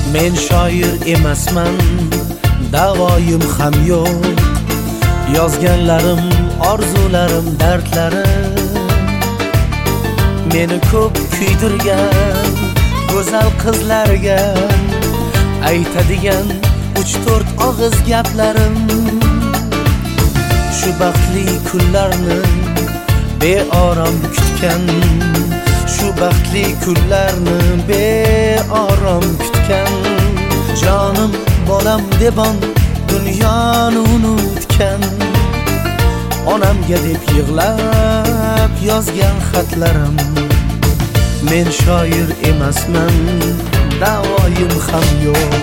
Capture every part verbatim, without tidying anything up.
Men shoir emasman, davoyim ham yo'q. Yozganlarim, orzularim, dardlarim meni ko'p kuydirgan go'zal qizlarga aytadigan uch to'rt og'iz gaplarim. Shu baxtli kunlarni beorom kutgan, shu baxtli kunlarni beorom kutgan, jonim bolam debon dunyoni unutgan, onamga deb yig'lab yozgan xatlarim. Men shoir emasman, davoyim ham yo'q.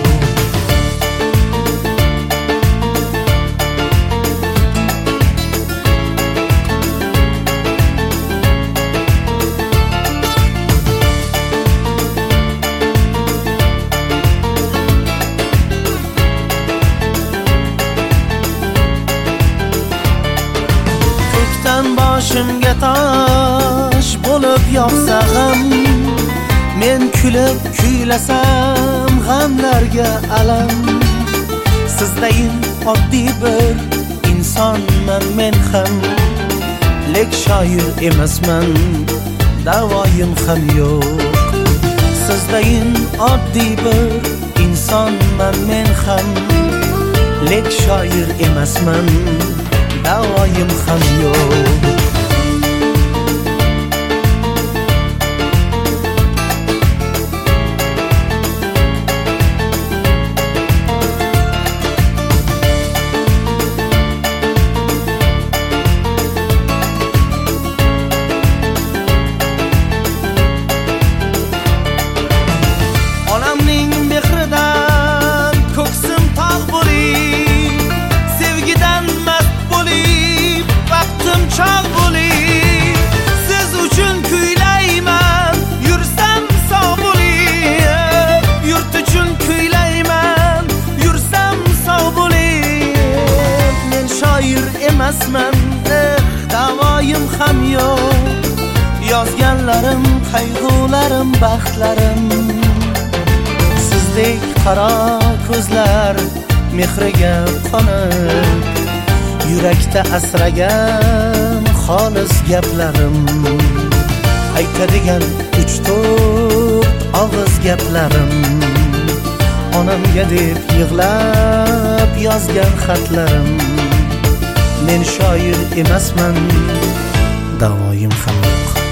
Boshimga tosh bo'lib yog'sa ham, men kulib kuylasam g'amlarga alam. Sizdayin oddiy bir insonman men ham, lek shoir emasman, davoyim ham yo'q. Sizdayin oddiy bir insonman men ham, lek shoir emasman, davoyim ham yo'q. Onamning mehridan ko'ksim tog' bo'lib, sevgidan mast bo'lib, vaqtim chog' bo'lib, siz uchun kuylayman, yursam sog' bo'lib, yurt uchun kuylayman, yursam sog' bo'lib. Men shoir emasman, eh, davoyim ham yo'q. Yozganlarim, qayg'ularim, baxtlarim sizdek qaro ko'zlar mehriga qonib, yurakda asragan xolis gaplarim, aytadigan uch to'rt og'iz gaplarim, onamga deb yig'lab yozgan xatlarim. Men shoir emasman, davoyim ham yo'q.